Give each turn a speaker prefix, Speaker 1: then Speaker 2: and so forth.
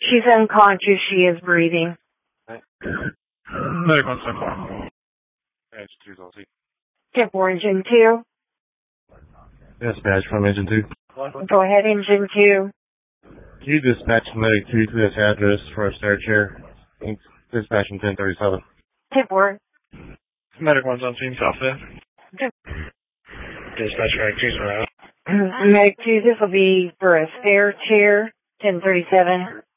Speaker 1: She's unconscious. She is breathing.
Speaker 2: Medic 174. Engine 2 Zelty.
Speaker 1: 10-4, Engine 2.
Speaker 3: Dispatch from Engine 2.
Speaker 1: Go ahead, Engine 2.
Speaker 3: Can you dispatch Medic 2 to this address for a stair chair? Dispatching 1037.
Speaker 1: 10-4.
Speaker 2: Medic 1's on scene, South Fifth. Dispatch Medic 2's around.
Speaker 1: Medic 2, this will be for a stair chair, 1037.